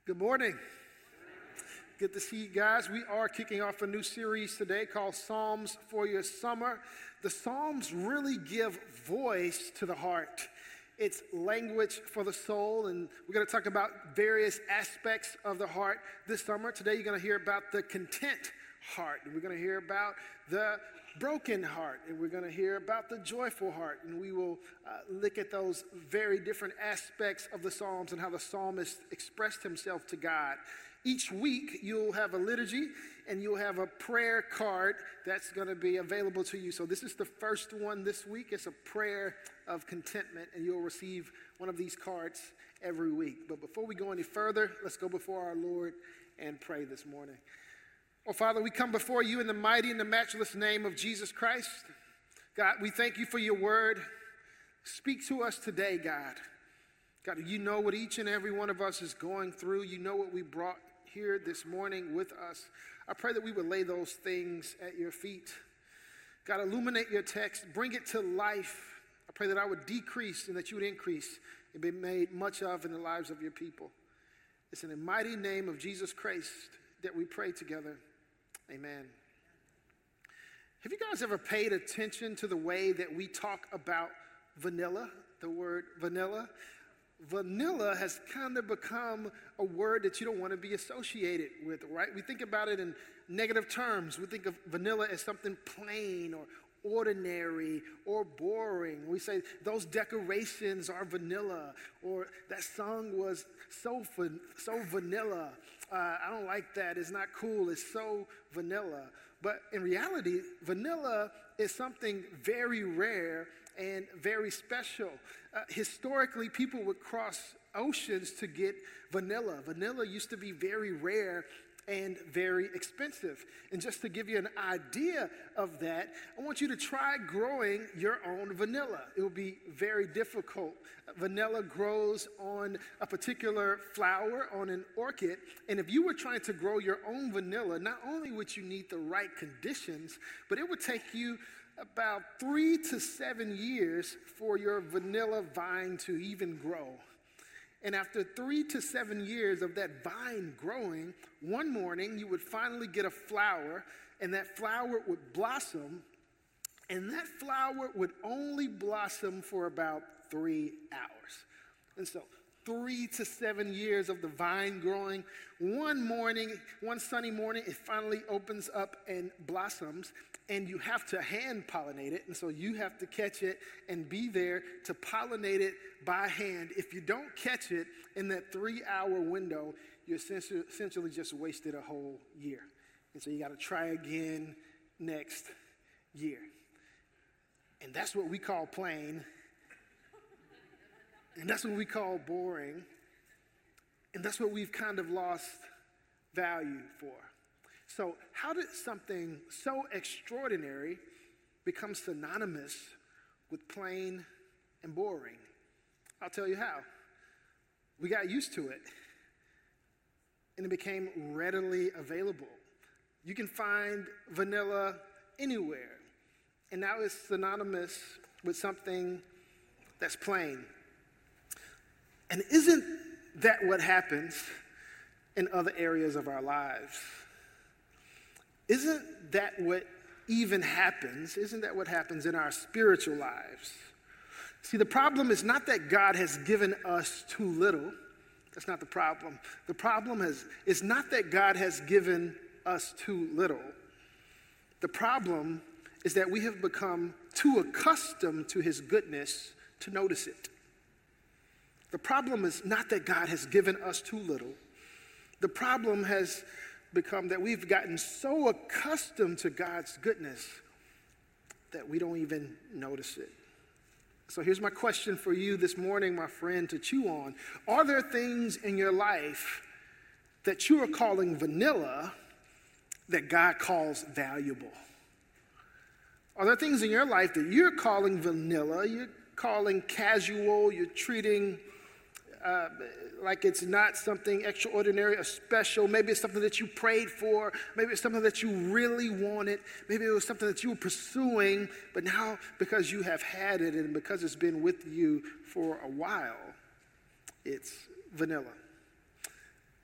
Good morning. Good to see you guys. We are kicking off a new series today called Psalms for Your Summer. The Psalms really give voice to the heart. It's language for the soul, and we're going to talk about various aspects of the heart this summer. Today you're going to hear about the content heart, and we're going to hear about the broken heart, and we're going to hear about the joyful heart, and we will look at those very different aspects of the Psalms and how the psalmist expressed himself to God. Each week you'll have a liturgy and you'll have a prayer card that's going to be available to you. So this is the first one this week. It's a prayer of contentment, and you'll receive one of these cards every week. But before we go any further, let's go before our Lord and pray this morning. Oh, Father, we come before you in the mighty and the matchless name of Jesus Christ. God, we thank you for your word. Speak to us today, God. God, you know what each and every one of us is going through. You know what we brought here this morning with us. I pray that we would lay those things at your feet. God, illuminate your text. Bring it to life. I pray that I would decrease and that you would increase and be made much of in the lives of your people. It's in the mighty name of Jesus Christ that we pray together. Amen. Have you guys ever paid attention to the way that we talk about vanilla, the word vanilla? Vanilla has kind of become a word that you don't want to be associated with, right? We think about it in negative terms. We think of vanilla as something plain or ordinary or boring. We say those decorations are vanilla, or that song was so vanilla. I don't like that. It's not cool. It's so vanilla. But in reality, vanilla is something very rare and very special. Historically, people would cross oceans to get vanilla. Vanilla used to be very rare and very expensive. And just to give you an idea of that, I want you to try growing your own vanilla. It will be very difficult. Vanilla grows on a particular flower, on an orchid. And if you were trying to grow your own vanilla, not only would you need the right conditions, but it would take you about 3 to 7 years for your vanilla vine to even grow. And after 3 to 7 years of that vine growing, one morning you would finally get a flower, and that flower would blossom, and that flower would only blossom for about 3 hours. And so 3 to 7 years of the vine growing. One sunny morning, it finally opens up and blossoms, and you have to hand pollinate it. And so you have to catch it and be there to pollinate it by hand. If you don't catch it in that 3-hour window, you essentially just wasted a whole year. And so you got to try again next year. And that's what we call plain. And that's what we call boring. And that's what we've kind of lost value for. So how did something so extraordinary become synonymous with plain and boring? I'll tell you how. We got used to it, and it became readily available. You can find vanilla anywhere, and now it's synonymous with something that's plain. And isn't that what happens in other areas of our lives? Isn't that what even happens? Isn't that what happens in our spiritual lives? See, the problem is not that God has given us too little. That's not the problem. The problem is not that God has given us too little. The problem is that we have become too accustomed to his goodness to notice it. The problem is not that God has given us too little. The problem has become that we've gotten so accustomed to God's goodness that we don't even notice it. So here's my question for you this morning, my friend, to chew on. Are there things in your life that you are calling vanilla that God calls valuable? Are there things in your life that you're calling vanilla, you're calling casual, you're treating like it's not something extraordinary or special? Maybe it's something that you prayed for. Maybe it's something that you really wanted. Maybe it was something that you were pursuing, but now because you have had it and because it's been with you for a while, it's vanilla.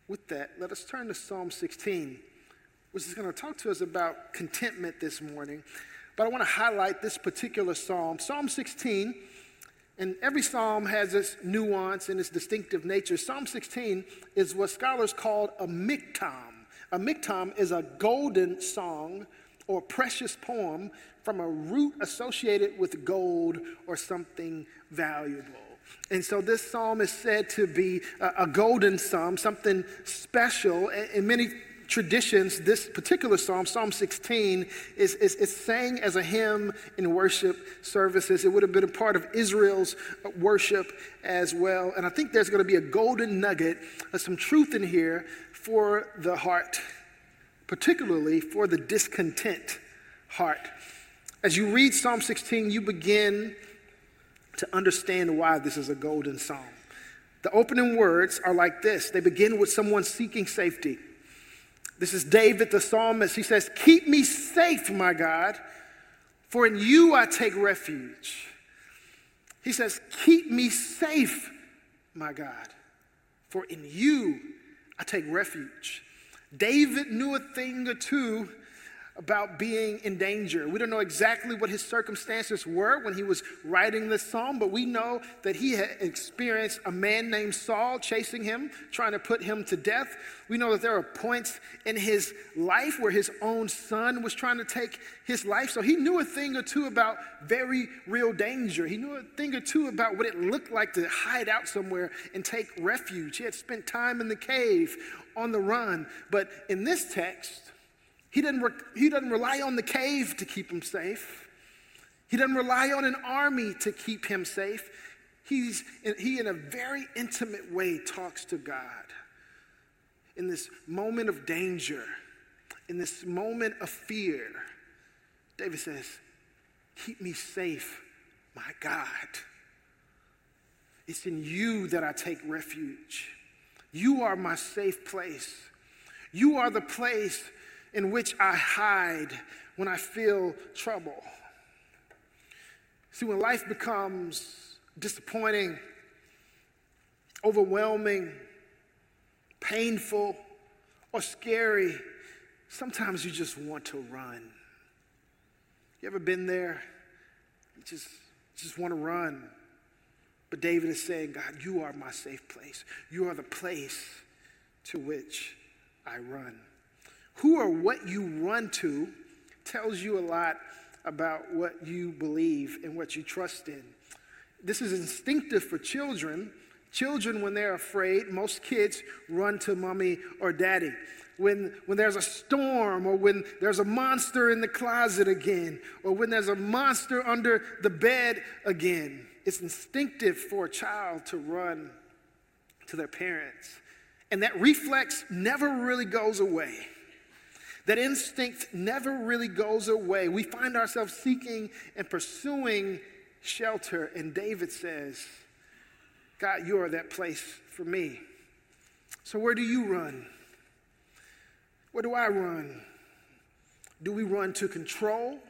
with that, let us turn to Psalm 16, which is going to talk to us about contentment this morning. But I want to highlight this particular psalm. Psalm 16, and every psalm has its nuance and its distinctive nature. Psalm 16 is what scholars call a miktam. A miktam is a golden song or precious poem from a root associated with gold or something valuable. And so this psalm is said to be a golden psalm, something special. In many traditions, this particular psalm, Psalm 16, is sang as a hymn in worship services. It would have been a part of Israel's worship as well. And I think there's going to be a golden nugget of some truth in here for the heart, particularly for the discontent heart. As you read Psalm 16, you begin to understand why this is a golden psalm. The opening words are like this. They begin with someone seeking safety. This is David, the psalmist. He says, "Keep me safe, my God, for in you I take refuge." He says, "Keep me safe, my God, for in you I take refuge." David knew a thing or two about being in danger. We don't know exactly what his circumstances were when he was writing this psalm, but we know that he had experienced a man named Saul chasing him, trying to put him to death. We know that there are points in his life where his own son was trying to take his life. So he knew a thing or two about very real danger. He knew a thing or two about what it looked like to hide out somewhere and take refuge. He had spent time in the cave on the run. But in this text, he doesn't rely on the cave to keep him safe. He doesn't rely on an army to keep him safe. He in a very intimate way talks to God. In this moment of danger, in this moment of fear, David says, "Keep me safe, my God. It's in you that I take refuge. You are my safe place. You are the place in which I hide when I feel trouble." See, when life becomes disappointing, overwhelming, painful, or scary, sometimes you just want to run. You ever been there? You just want to run. But David is saying, "God, you are my safe place. You are the place to which I run." Who or what you run to tells you a lot about what you believe and what you trust in. This is instinctive for children. Children, when they're afraid, most kids run to mommy or daddy. When there's a storm, or when there's a monster in the closet again, or when there's a monster under the bed again, it's instinctive for a child to run to their parents. And that reflex never really goes away. That instinct never really goes away. We find ourselves seeking and pursuing shelter. And David says, "God, you are that place for me." So where do you run? Where do I run? Do we run to control?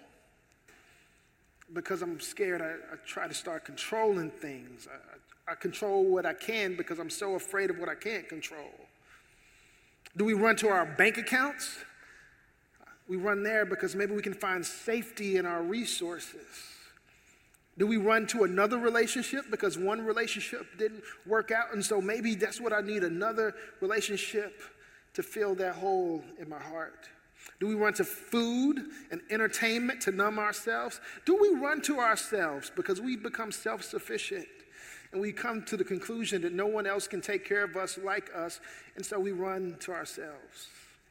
Because I'm scared, I try to start controlling things. I control what I can because I'm so afraid of what I can't control. Do we run to our bank accounts? We run there because maybe we can find safety in our resources. Do we run to another relationship because one relationship didn't work out, and so maybe that's what I need, another relationship to fill that hole in my heart? Do we run to food and entertainment to numb ourselves? Do we run to ourselves because we become self-sufficient and we come to the conclusion that no one else can take care of us like us, and so we run to ourselves?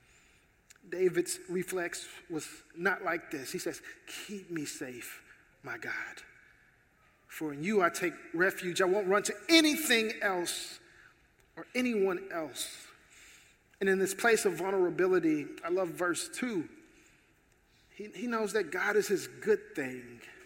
David's reflex was not like this. He says, "Keep me safe, my God. For in you I take refuge. I won't run to anything else or anyone else." And in this place of vulnerability, I love verse 2. He knows that God is his good thing.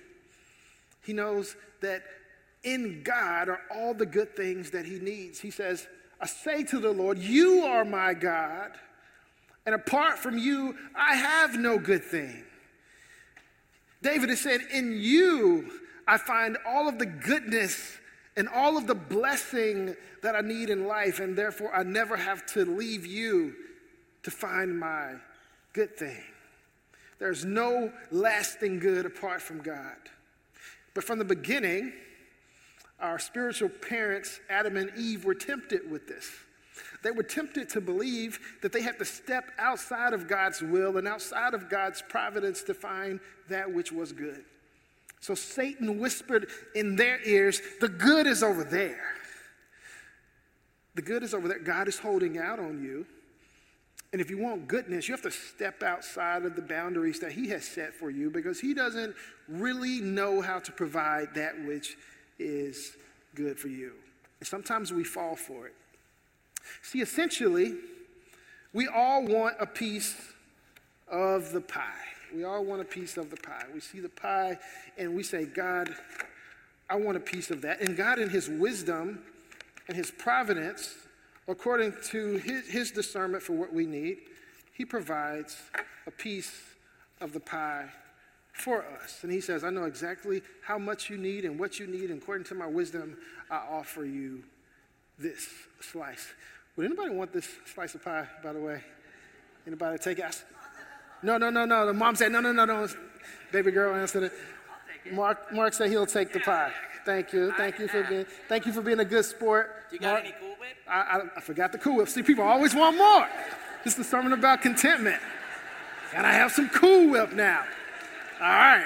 He knows that in God are all the good things that he needs. He says, "I say to the Lord, you are my God. And apart from you, I have no good thing." David has said, "In you, I find all of the goodness and all of the blessing that I need in life, and therefore I never have to leave you to find my good thing. There's no lasting good apart from God. But from the beginning, our spiritual parents, Adam and Eve, were tempted with this. They were tempted to believe that they had to step outside of God's will and outside of God's providence to find that which was good. So Satan whispered in their ears, the good is over there. The good is over there. God is holding out on you. And if you want goodness, you have to step outside of the boundaries that he has set for you, because he doesn't really know how to provide that which is good for you. And sometimes we fall for it. See, essentially, we all want a piece of the pie. We all want a piece of the pie. We see the pie and we say, God, I want a piece of that. And God, in his wisdom and his providence, according to his discernment for what we need, he provides a piece of the pie for us. And he says, I know exactly how much you need and what you need. And according to my wisdom, I offer you this slice. Would anybody want this slice of pie, by the way? Anybody take it? No. The mom said, no. Baby girl answered it. Mark said he'll take the pie. Thank you for being a good sport. Do you got any Cool Whip? I forgot the Cool Whip. See, people always want more. This is the sermon about contentment. And I have some Cool Whip now. All right.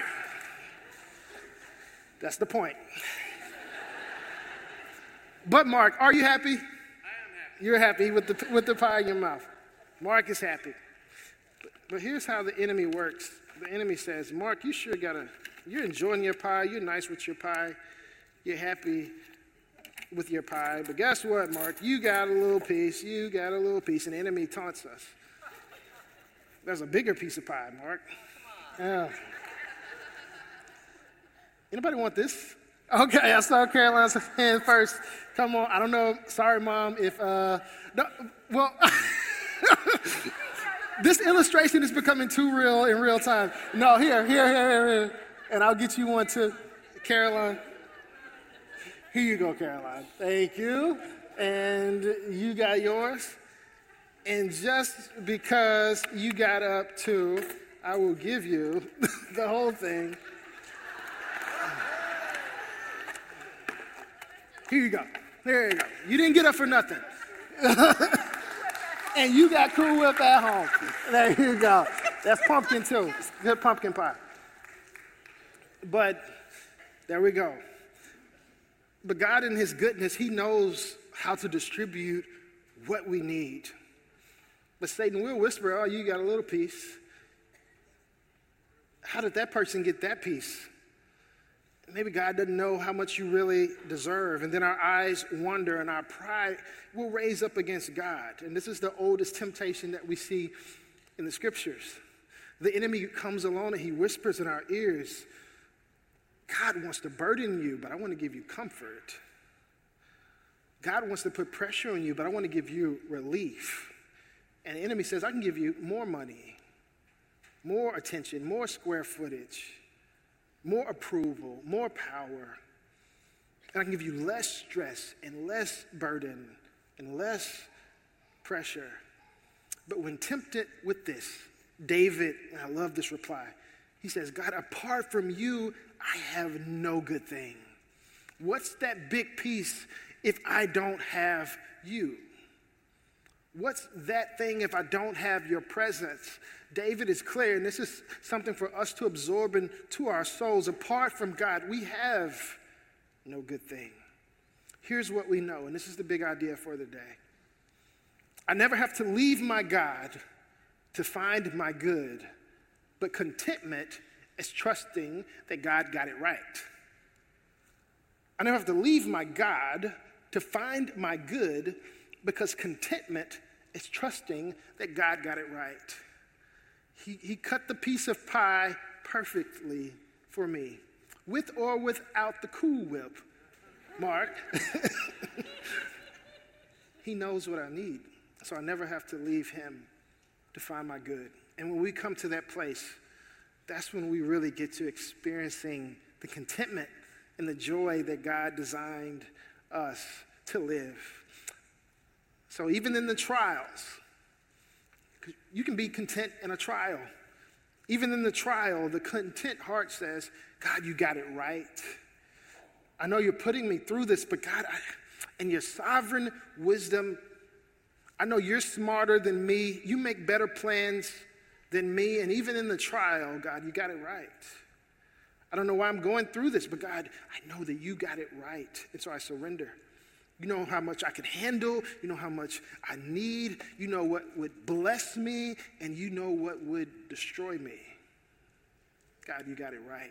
That's the point. But Mark, are you happy? I am happy. You're happy with the pie in your mouth. Mark is happy. But here's how the enemy works. The enemy says, Mark, you're enjoying your pie. You're nice with your pie. You're happy with your pie. But guess what, Mark? You got a little piece. And the enemy taunts us. There's a bigger piece of pie, Mark. Yeah. Anybody want this? Okay, I saw Caroline's hand first. Come on, I don't know. Sorry, Mom, if, no, well, this illustration is becoming too real in real time. No, here. And I'll get you one too. Caroline. Here you go, Caroline. Thank you. And you got yours. And just because you got up too, I will give you the whole thing. Here you go. There you go. You didn't get up for nothing. And you got Cool Whip at home. There you go. That's pumpkin too. It's good pumpkin pie. But there we go. But God in his goodness, he knows how to distribute what we need. But Satan will whisper, oh, you got a little piece. How did that person get that piece? Maybe God doesn't know how much you really deserve. And then our eyes wander and our pride will raise up against God. And this is the oldest temptation that we see in the scriptures. The enemy comes along and he whispers in our ears, God wants to burden you, but I want to give you comfort. God wants to put pressure on you, but I want to give you relief. And the enemy says, I can give you more money, more attention, more square footage, more approval, more power. And I can give you less stress and less burden and less pressure. But when tempted with this, David, and I love this reply, he says, God, apart from you, I have no good thing. What's that big piece if I don't have you? What's that thing if I don't have your presence? David is clear, and this is something for us to absorb into our souls. Apart from God, we have no good thing. Here's what we know, and this is the big idea for the day. I never have to leave my God to find my good, but contentment is trusting that God got it right. I never have to leave my God to find my good, because contentment is trusting that God got it right. He cut the piece of pie perfectly for me, with or without the Cool Whip, Mark. He knows what I need, so I never have to leave him to find my good. And when we come to that place, that's when we really get to experiencing the contentment and the joy that God designed us to live. So even in the trials, you can be content in a trial. Even in the trial, the content heart says, God, you got it right. I know you're putting me through this, but God, in your sovereign wisdom, I know you're smarter than me. You make better plans than me. And even in the trial, God, you got it right. I don't know why I'm going through this, but God, I know that you got it right. And so I surrender. You know how much I can handle. You know how much I need. You know what would bless me, and you know what would destroy me. God, you got it right.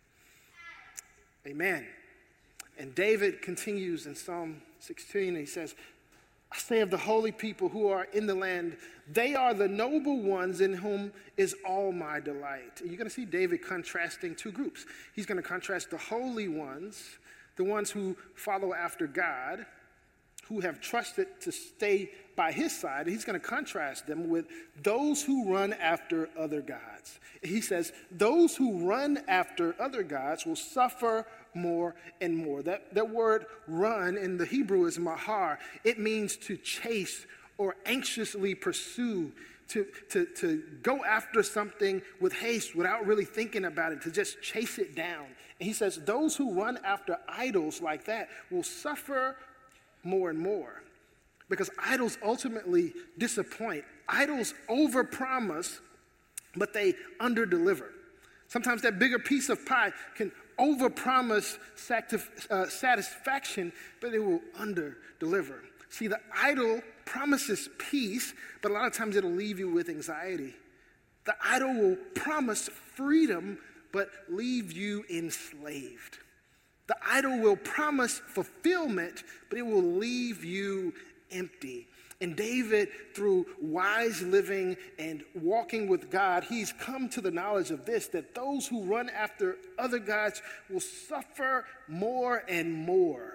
Amen. And David continues in Psalm 16, and he says, I say of the holy people who are in the land, they are the noble ones in whom is all my delight. And you're going to see David contrasting two groups. He's going to contrast the holy ones, the ones who follow after God, who have trusted to stay by his side. He's going to contrast them with those who run after other gods. He says, those who run after other gods will suffer more and more. That word run in the Hebrew is mahar. It means to chase or anxiously pursue, to go after something with haste without really thinking about it, to just chase it down. And he says, those who run after idols like that will suffer more and more, because idols ultimately disappoint. Idols overpromise, but they underdeliver. Sometimes that bigger piece of pie can overpromise satisfaction, but it will underdeliver. See, the idol promises peace, but a lot of times it'll leave you with anxiety. The idol will promise freedom, but leave you enslaved. The idol will promise fulfillment, but it will leave you empty. And David, through wise living and walking with God, he's come to the knowledge of this, that those who run after other gods will suffer more and more.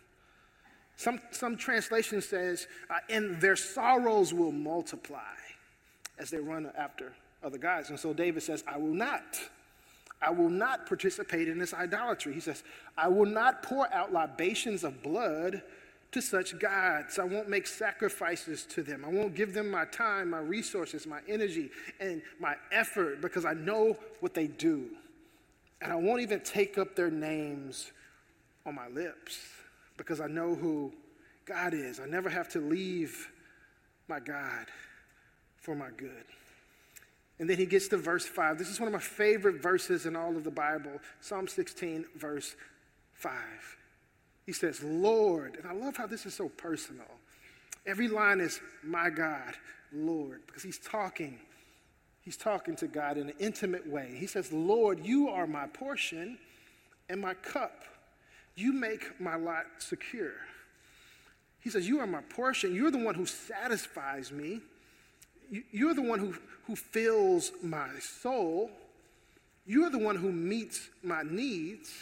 Some translation says, and their sorrows will multiply as they run after other gods. And so David says, I will not participate in this idolatry. He says, I will not pour out libations of blood to such gods. I won't make sacrifices to them. I won't give them my time, my resources, my energy, and my effort, because I know what they do. And I won't even take up their names on my lips, because I know who God is. I never have to leave my God for my good. And then he gets to verse 5. This is one of my favorite verses in all of the Bible. Psalm 16, verse 5. He says, Lord, and I love how this is so personal. Every line is, my God, Lord, because he's talking to God in an intimate way. He says, Lord, you are my portion and my cup. You make my lot secure. He says, you are my portion. You're the one who satisfies me. You're the one who fills my soul. You're the one who meets my needs.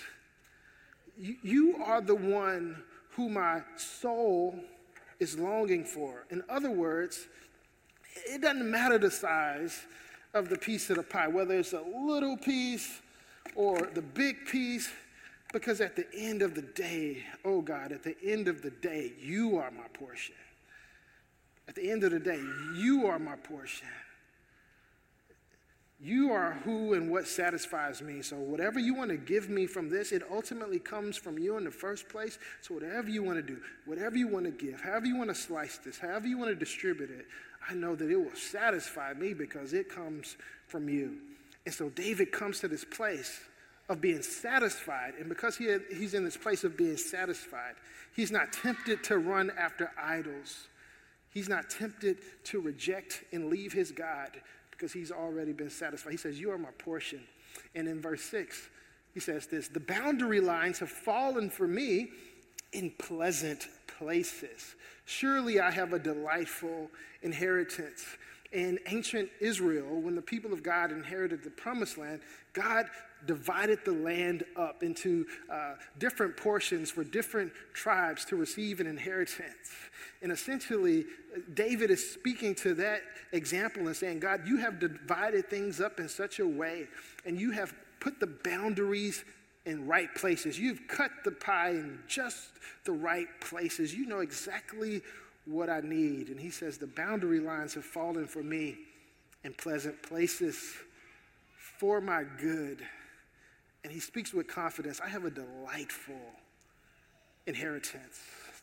You are the one who my soul is longing for. In other words, it doesn't matter the size of the piece of the pie, whether it's a little piece or the big piece, because at the end of the day, oh God, at the end of the day, you are my portion. At the end of the day, you are my portion. You are who and what satisfies me. So whatever you want to give me from this, it ultimately comes from you in the first place. So whatever you want to do, whatever you want to give, however you want to slice this, however you want to distribute it, I know that it will satisfy me because it comes from you. And so David comes to this place of being satisfied. And because he's in this place of being satisfied, he's not tempted to run after idols. He's not tempted to reject and leave his God, because he's already been satisfied. He says, you are my portion. And in verse 6, he says this, the boundary lines have fallen for me in pleasant places. Surely I have a delightful inheritance. In ancient Israel, when the people of God inherited the promised land, God divided the land up into different portions for different tribes to receive an inheritance. And essentially, David is speaking to that example and saying, God, you have divided things up in such a way, and you have put the boundaries in right places. You've cut the pie in just the right places. You know exactly what I need. And he says, the boundary lines have fallen for me in pleasant places for my good. And he speaks with confidence. I have a delightful inheritance.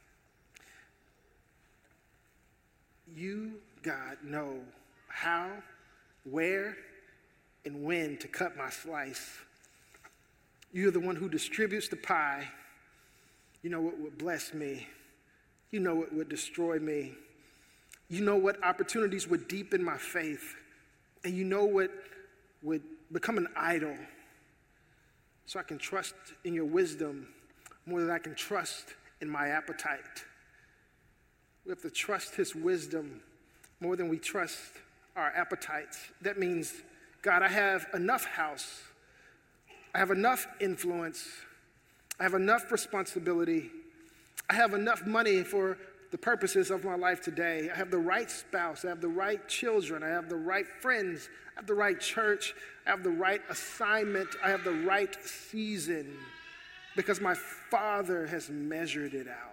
You, God, know how, where, and when to cut my slice. You're the one who distributes the pie. You know what would bless me. You know what would destroy me. You know what opportunities would deepen my faith. And you know what would become an idol. So I can trust in your wisdom more than I can trust in my appetite. We have to trust his wisdom more than we trust our appetites. That means, God, I have enough house. I have enough influence. I have enough responsibility. I have enough money for the purposes of my life today. I have the right spouse. I have the right children. I have the right friends. I have the right church. I have the right assignment. I have the right season because my Father has measured it out.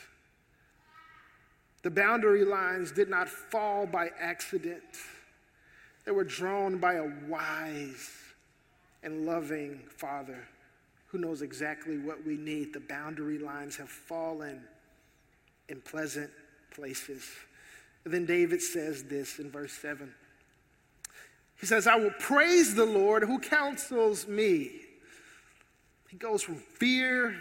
The boundary lines did not fall by accident. They were drawn by a wise and loving Father who knows exactly what we need. The boundary lines have fallen in pleasant places. And then David says this in verse 7. He says, I will praise the Lord who counsels me. He goes from fear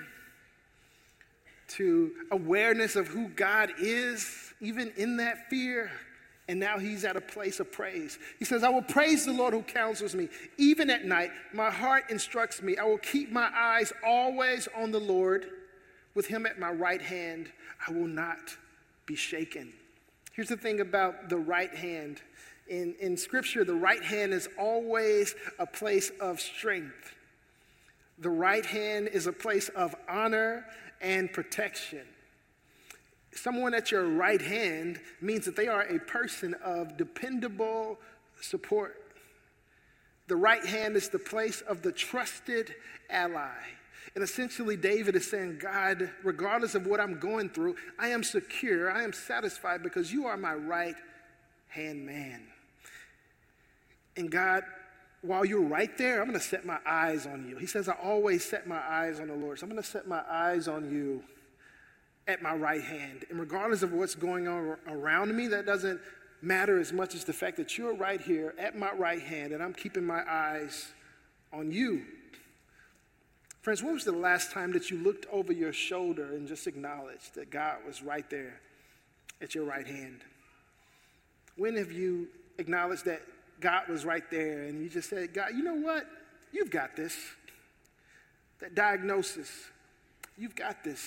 to awareness of who God is, even in that fear. And now he's at a place of praise. He says, I will praise the Lord who counsels me. Even at night, my heart instructs me. I will keep my eyes always on the Lord. With him at my right hand, I will not be shaken. Here's the thing about the right hand. In Scripture, the right hand is always a place of strength. The right hand is a place of honor and protection. Someone at your right hand means that they are a person of dependable support. The right hand is the place of the trusted ally. And essentially, David is saying, God, regardless of what I'm going through, I am secure, I am satisfied because you are my right hand man. And God, while you're right there, I'm going to set my eyes on you. He says, I always set my eyes on the Lord. So I'm going to set my eyes on you at my right hand. And regardless of what's going on around me, that doesn't matter as much as the fact that you're right here at my right hand and I'm keeping my eyes on you. Friends, when was the last time that you looked over your shoulder and just acknowledged that God was right there at your right hand? When have you acknowledged that God was right there and you just said, God, you know what? You've got this. That diagnosis, you've got this.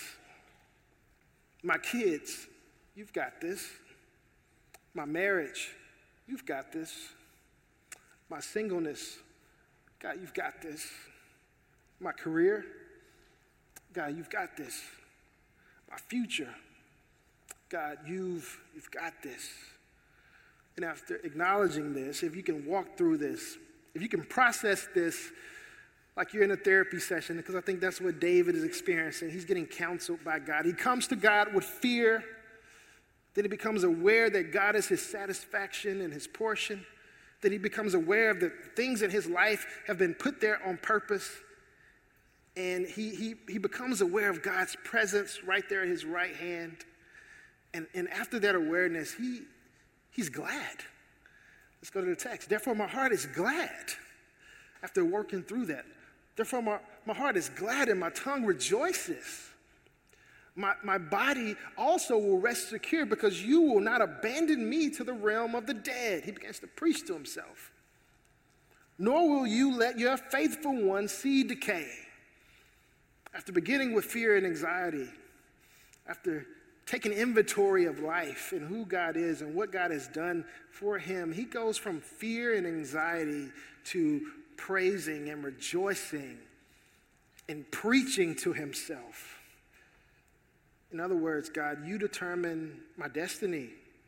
My kids, you've got this. My marriage, you've got this. My singleness, God, you've got this. My career, God, you've got this. My future, God, you've got this. And after acknowledging this, if you can walk through this, if you can process this like you're in a therapy session, because I think that's what David is experiencing. He's getting counseled by God. He comes to God with fear. Then he becomes aware that God is his satisfaction and his portion. Then he becomes aware of the things in his life have been put there on purpose. And he becomes aware of God's presence right there at his right hand. And after that awareness, he's glad. Let's go to the text. Therefore, my heart is glad after working through that. Therefore, my heart is glad and my tongue rejoices. My body also will rest secure because you will not abandon me to the realm of the dead. He begins to preach to himself. Nor will you let your faithful one see decay. After beginning with fear and anxiety, after taking inventory of life and who God is and what God has done for him, he goes from fear and anxiety to praising and rejoicing and preaching to himself. In other words, God, you determine my destiny.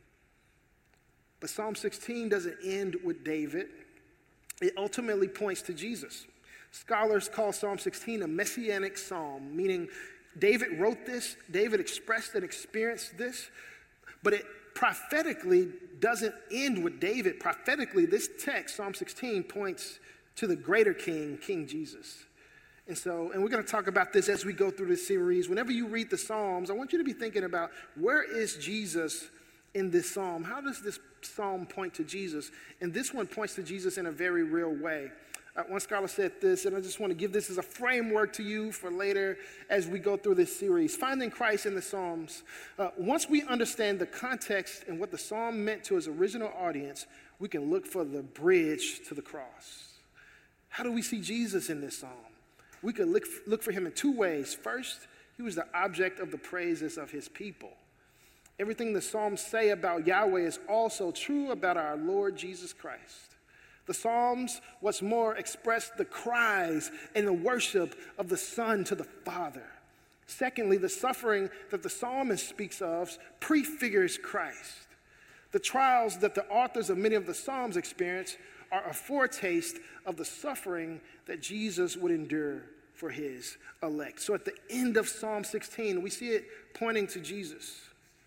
But Psalm 16 doesn't end with David. It ultimately points to Jesus. Scholars call Psalm 16 a messianic psalm, meaning David wrote this, David expressed and experienced this, but it prophetically doesn't end with David. Prophetically, this text, Psalm 16, points to the greater king, King Jesus. And we're going to talk about this as we go through this series. Whenever you read the Psalms, I want you to be thinking about, where is Jesus in this psalm? How does this psalm point to Jesus? And this one points to Jesus in a very real way. One scholar said this, and I just want to give this as a framework to you for later as we go through this series. Finding Christ in the Psalms. Once we understand the context and what the psalm meant to his original audience, we can look for the bridge to the cross. How do we see Jesus in this psalm? We could look for him in two ways. First, he was the object of the praises of his people. Everything the Psalms say about Yahweh is also true about our Lord Jesus Christ. The Psalms, what's more, express the cries and the worship of the Son to the Father. Secondly, the suffering that the psalmist speaks of prefigures Christ. The trials that the authors of many of the Psalms experience are a foretaste of the suffering that Jesus would endure for his elect. So at the end of Psalm 16, we see it pointing to Jesus.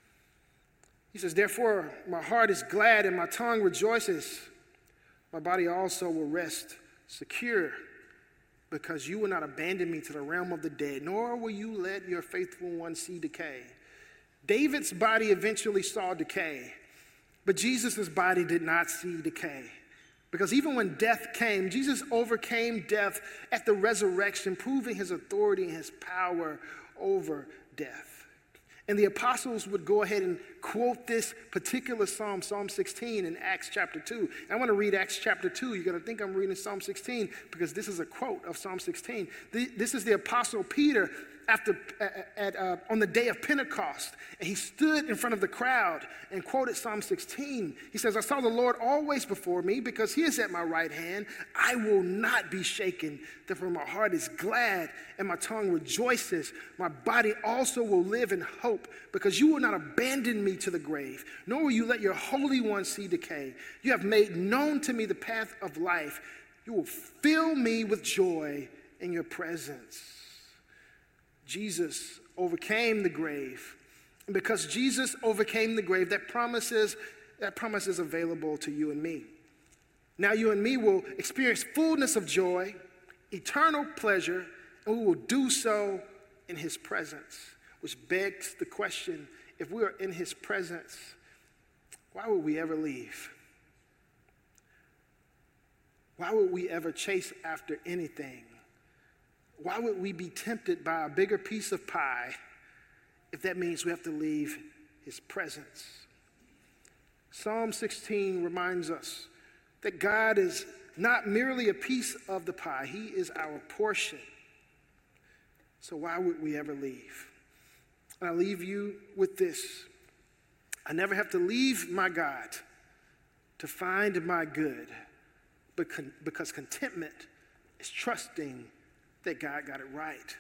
He says, "Therefore, my heart is glad and my tongue rejoices. My body also will rest secure, because you will not abandon me to the realm of the dead, nor will you let your faithful one see decay." David's body eventually saw decay, but Jesus' body did not see decay. Because even when death came, Jesus overcame death at the resurrection, proving his authority and his power over death. And the apostles would go ahead and quote this particular psalm, Psalm 16, in Acts chapter 2. I want to read Acts chapter 2. You're going to think I'm reading Psalm 16 because this is a quote of Psalm 16. This is the apostle Peter on the day of Pentecost. And he stood in front of the crowd and quoted Psalm 16. He says, "I saw the Lord always before me, because he is at my right hand. I will not be shaken. Therefore my heart is glad and my tongue rejoices. My body also will live in hope, because you will not abandon me to the grave, nor will you let your Holy One see decay. You have made known to me the path of life. You will fill me with joy in your presence." Jesus overcame the grave. And because Jesus overcame the grave, that promise is available to you and me. Now you and me will experience fullness of joy, eternal pleasure, and we will do so in his presence. Which begs the question, if we are in his presence, why would we ever leave? Why would we ever chase after anything? Why would we be tempted by a bigger piece of pie if that means we have to leave his presence? Psalm 16 reminds us that God is not merely a piece of the pie, he is our portion. So why would we ever leave? And I leave you with this. I never have to leave my God to find my good, because contentment is trusting that God got it right.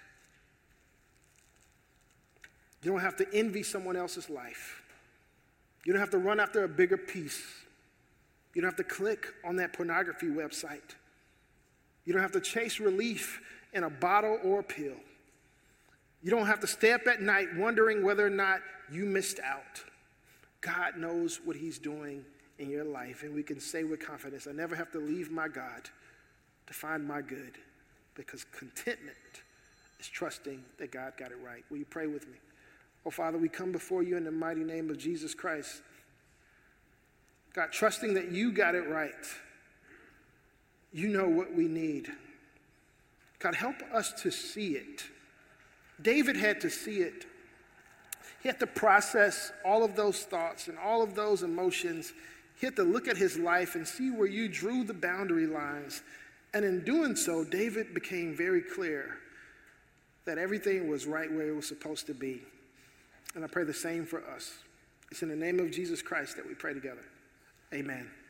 You don't have to envy someone else's life. You don't have to run after a bigger piece. You don't have to click on that pornography website. You don't have to chase relief in a bottle or a pill. You don't have to stay up at night wondering whether or not you missed out. God knows what he's doing in your life, and we can say with confidence, I never have to leave my God to find my good, because contentment is trusting that God got it right. Will you pray with me? Oh, Father, we come before you in the mighty name of Jesus Christ. God, trusting that you got it right. You know what we need. God, help us to see it. David had to see it. He had to process all of those thoughts and all of those emotions. He had to look at his life and see where you drew the boundary lines. And in doing so, David became very clear that everything was right where it was supposed to be. And I pray the same for us. It's in the name of Jesus Christ that we pray together. Amen.